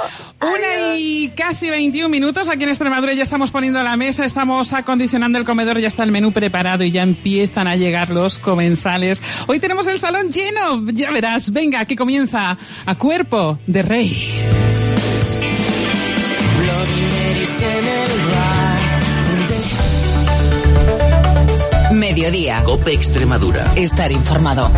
Casi 21 minutos aquí en Extremadura. Ya estamos poniendo la mesa, estamos acondicionando el comedor, ya está el menú preparado y ya empiezan a llegar los comensales. Hoy tenemos el salón lleno, ya verás. Venga, que comienza A Cuerpo de Rey. Mediodía. COPE Extremadura. Estar informado.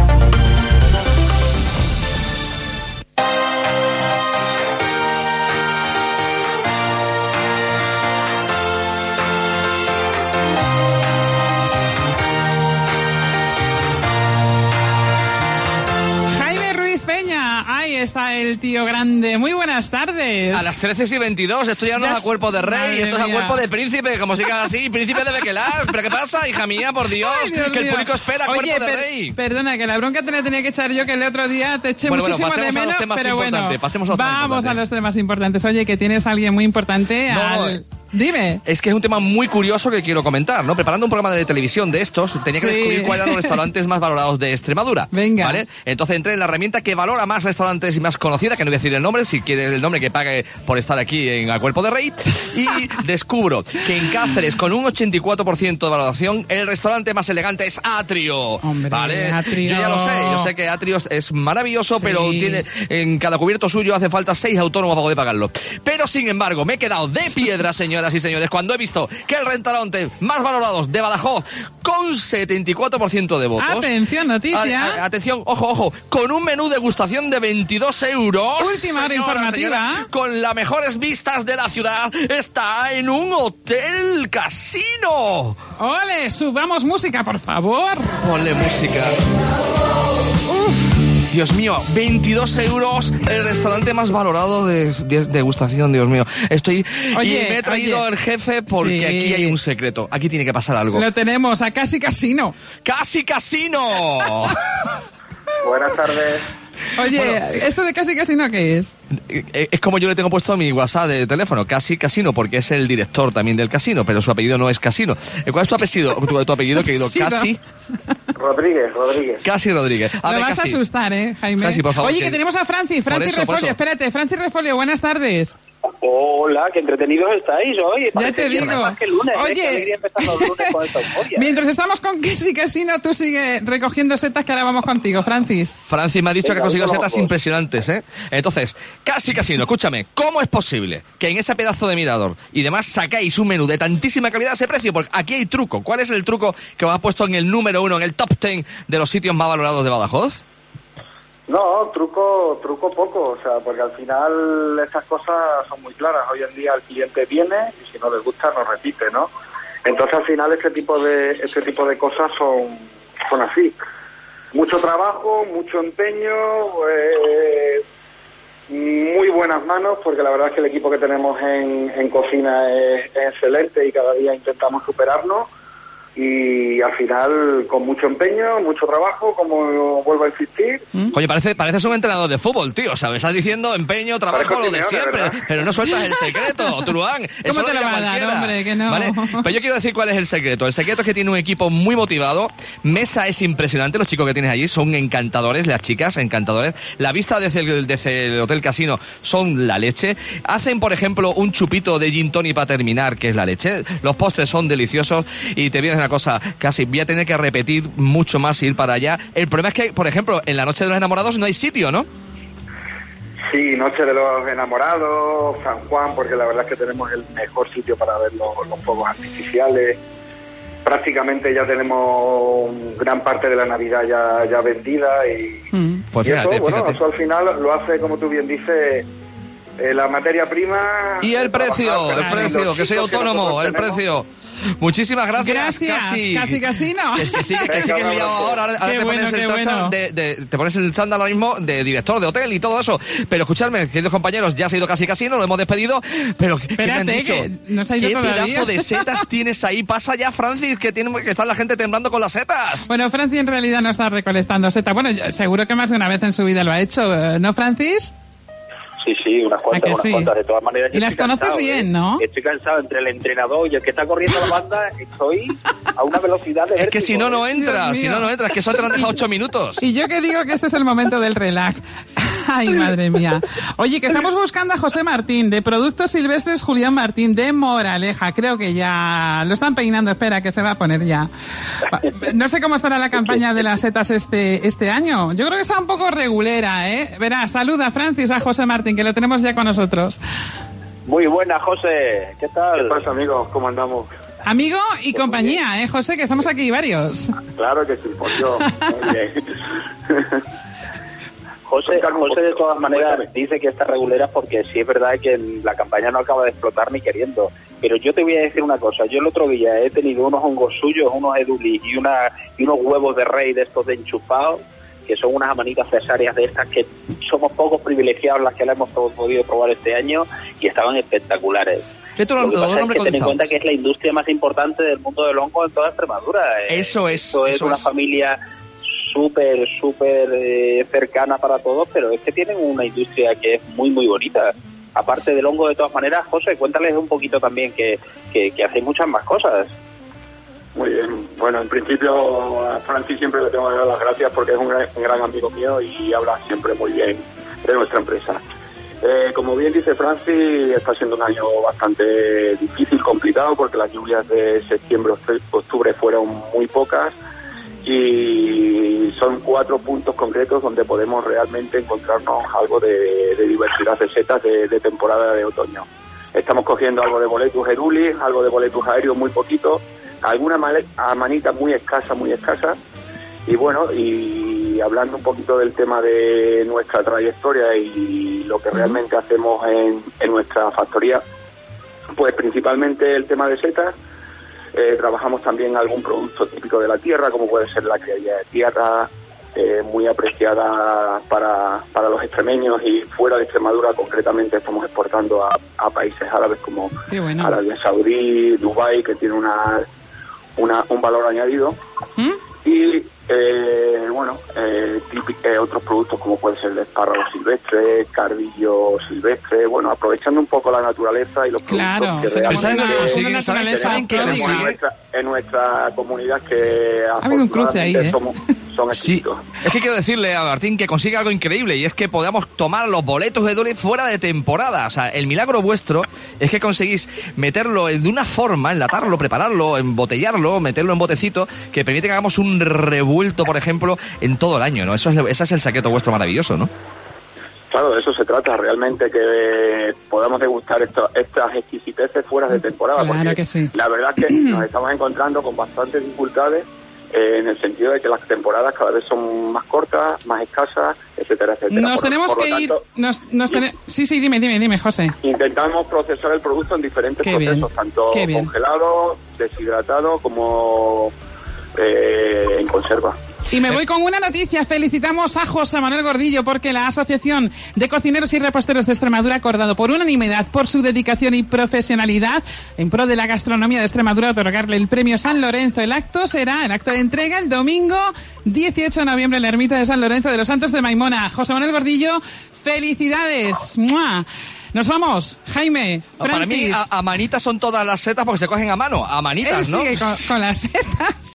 Está el tío grande. Muy buenas tardes. A las 13:22, esto ya no es A Cuerpo de Rey, esto es A Cuerpo de Príncipe, como siga así, Príncipe de Bequelar. ¿Pero qué pasa, hija mía, por Dios? Dios que mío. El público espera A Cuerpo de Rey. Perdona, que la bronca te la tenía que echar yo, que el otro día te eché muchísimo de menos, pero bueno, vamos a los temas importantes. Oye, que tienes a alguien muy importante. Dime. Es que es un tema muy curioso que quiero comentar, ¿no? Preparando un programa de televisión de estos, tenía que descubrir cuáles eran los restaurantes más valorados de Extremadura. Venga. ¿Vale? Entonces entré en la herramienta que valora más restaurantes y más conocida, que no voy a decir el nombre, si quieres el nombre que pague por estar aquí en A Cuerpo de Rey, y descubro que en Cáceres, con un 84% de valoración, el restaurante más elegante es Atrio. Hombre, ¿vale? Atrio. Yo ya lo sé, yo sé que Atrio es maravilloso, pero tiene en cada cubierto suyo hace falta 6 autónomos para poder pagarlo. Pero sin embargo, me he quedado de piedra, señoras y señores, cuando he visto que el restaurante más valorados de Badajoz, con 74% de votos... Atención, noticia. Atención, ojo, con un menú degustación de 22 euros... Última hora informativa. Señora, con las mejores vistas de la ciudad, está en un hotel casino. ¡Ole! Subamos música, por favor. Ponle música. Dios mío, 22 euros, el restaurante más valorado de degustación, Dios mío. Y me he traído el jefe porque aquí hay un secreto. Aquí tiene que pasar algo. Lo tenemos, a Casi Casino. ¡Casi Casino! Buenas tardes. Oye, ¿esto de Casi Casino qué es? Es como yo le tengo puesto a mi WhatsApp de teléfono, Casi Casino, porque es el director también del casino, pero su apellido no es Casino. ¿Cuál es tu apellido? Tu apellido, querido? Casi... Rodríguez. Casi Rodríguez. Me vas a asustar, Jaime. Casi, por favor. Oye, que tenemos a Francis Refolio. Espérate, Francis Refolio, buenas tardes. Hola, qué entretenidos estáis hoy. Ya te digo. Más que el lunes, Oye, empezando el lunes con esta euforia. Mientras estamos con Casi Casino, tú sigue recogiendo setas, que ahora vamos contigo, Francis. Francis me ha dicho que ha conseguido setas impresionantes, Entonces, Casi Casino, escúchame, ¿cómo es posible que en ese pedazo de mirador y demás sacáis un menú de tantísima calidad a ese precio? Porque aquí hay truco. ¿Cuál es el truco que os ha puesto en el número 1, en el top 10 de los sitios más valorados de Badajoz? No, truco poco, o sea, porque al final estas cosas son muy claras. Hoy en día el cliente viene y si no le gusta no repite, ¿no? Entonces al final este tipo de cosas son así. Mucho trabajo, mucho empeño, muy buenas manos, porque la verdad es que el equipo que tenemos en cocina es excelente y cada día intentamos superarnos. Y al final, con mucho empeño, mucho trabajo, como vuelvo a insistir. Oye, pareces un entrenador de fútbol, tío, ¿sabes? Estás diciendo empeño, trabajo, lo de siempre, pero no sueltas el secreto, Truán. ¿Cómo te lo va a dar, hombre? Que no. ¿Vale? Pero yo quiero decir cuál es el secreto. El secreto es que tiene un equipo muy motivado. Mesa es impresionante, los chicos que tienes allí son encantadores, las chicas encantadores. La vista desde el Hotel Casino son la leche. Hacen, por ejemplo, un chupito de gin tonic para terminar, que es la leche. Los postres son deliciosos y te vienes una cosa, Casi voy a tener que repetir mucho más y ir para allá. El problema es que, por ejemplo, en la Noche de los Enamorados no hay sitio, ¿no? Sí, Noche de los Enamorados, San Juan, porque la verdad es que tenemos el mejor sitio para ver los fuegos artificiales. Prácticamente ya tenemos gran parte de la Navidad ya vendida y, pues y fíjate, eso al final lo hace, como tú bien dices, la materia prima... Y el precio, que soy autónomo, el precio. Muchísimas gracias. Casi Casino. Es que sí, que he liado ahora te pones te pones el chándal ahora mismo de director de hotel y todo eso. Pero escuchadme, queridos compañeros, ya se ha ido Casi Casino, lo hemos despedido, pero ¿qué me han dicho? No se ha ido ¿Qué todavía? pedazo de setas tienes ahí? Pasa ya, Francis, que está la gente temblando con las setas. Bueno, Francis en realidad no está recolectando setas. Bueno, seguro que más de una vez en su vida lo ha hecho, ¿no, Francis? Sí, unas cuantas. De todas maneras, y las conoces bien, ¿no? Estoy cansado entre el entrenador y el que está corriendo la banda. Estoy a una velocidad de Es que si no entras, es que solo te han dejado 8 minutos. Y yo que digo que este es el momento del relax. Ay, madre mía. Oye, que estamos buscando a José Martín, de Productos Silvestres Julián Martín, de Moraleja. Creo que ya lo están peinando, espera, que se va a poner ya. No sé cómo estará la campaña de las setas este año. Yo creo que está un poco regulera, ¿eh? Verá, saluda, Francis, a José Martín, que lo tenemos ya con nosotros. Muy buena, José. ¿Qué tal? ¿Qué pasa, amigos? ¿Cómo andamos? Amigo y compañía, José, que estamos aquí varios. Claro que sí, pues yo. Muy bien. José de todas maneras dice que está regulera porque sí es verdad que la campaña no acaba de explotar ni queriendo. Pero yo te voy a decir una cosa. Yo el otro día he tenido unos hongos suyos, unos edulis y unos huevos de rey de estos de enchufados, que son unas amanitas cesáreas de estas que somos pocos privilegiados las que las hemos podido probar este año y estaban espectaculares. Lo que pasa es que ten en cuenta que es la industria más importante del mundo del hongo en toda Extremadura. Eso es una familia súper cercana para todos, pero es que tienen una industria que es muy bonita. Aparte del hongo, de todas maneras, José, cuéntales un poquito también que hacéis muchas más cosas. Muy bien. Bueno, en principio a Francis siempre le tengo que dar las gracias porque es un gran amigo mío y habla siempre muy bien de nuestra empresa. Como bien dice Francis, está siendo un año bastante difícil, complicado, porque las lluvias de septiembre, octubre fueron muy pocas y son 4 puntos concretos donde podemos realmente encontrarnos algo de diversidad de setas de temporada de otoño. Estamos cogiendo algo de Boletus edulis, algo de Boletus aéreo, muy poquito, alguna amanita muy escasa, y bueno, y hablando un poquito del tema de nuestra trayectoria y lo que realmente hacemos en nuestra factoría, pues principalmente el tema de setas. Trabajamos también algún producto típico de la tierra, como puede ser la criadilla de tierra, muy apreciada para los extremeños, y fuera de Extremadura concretamente estamos exportando a países árabes como Arabia Saudí, Dubái, que tiene un valor añadido. Y otros productos como puede ser el espárrago silvestre, cardillo silvestre, aprovechando un poco la naturaleza y los productos que realmente tenemos en nuestra comunidad, que ha habido un cruce ahí, son exquisitos. Sí. Es que quiero decirle a Martín que consigue algo increíble, y es que podamos tomar los boletos de dólares fuera de temporada. O sea, el milagro vuestro es que conseguís meterlo de una forma, enlatarlo, prepararlo, embotellarlo, meterlo en botecito, que permite que hagamos un revuelto, por ejemplo, en todo el año, ¿no? Ese es el secreto vuestro maravilloso, ¿no? Claro, de eso se trata, realmente, que podamos degustar estas exquisiteces fuera de temporada, claro, porque que sí. La verdad es que nos estamos encontrando con bastantes dificultades en el sentido de que las temporadas cada vez son más cortas, más escasas, etcétera. Nos tenemos que ir... Sí, dime, José. Intentamos procesar el producto en diferentes procesos, tanto congelado, deshidratado, como en conserva. Y me voy con una noticia. Felicitamos a José Manuel Gordillo, porque la Asociación de Cocineros y Reposteros de Extremadura ha acordado por unanimidad, por su dedicación y profesionalidad en pro de la gastronomía de Extremadura, otorgarle el premio San Lorenzo. El acto de entrega el domingo 18 de noviembre en la ermita de San Lorenzo de los Santos de Maimona. José Manuel Gordillo, felicidades. ¡Mua! Nos vamos, Jaime, Francis. Para mí, a manitas son todas las setas porque se cogen a mano, a manitas, Él ¿no? sigue con las setas.